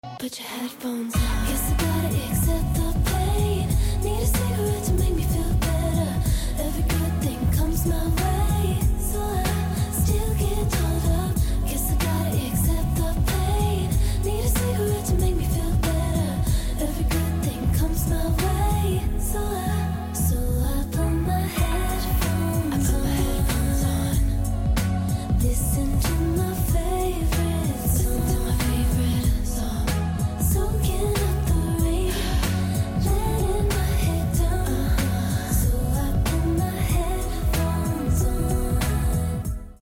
Put your headphones on. Guess I gotta accept the